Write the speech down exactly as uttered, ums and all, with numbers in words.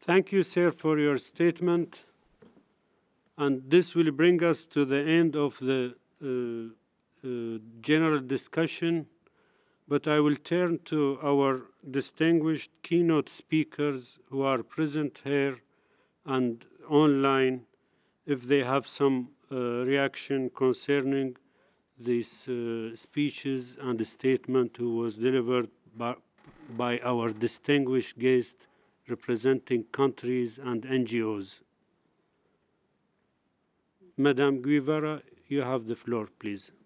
Thank you, sir, for your statement. And this will bring us to the end of the uh, uh, general discussion. But I will turn to our distinguished keynote speakers who are present here and online if they have some uh, reaction concerning these uh, speeches and the statement who was delivered by, by our distinguished guest representing countries and N G Os. Madame Guevara, you have the floor, please.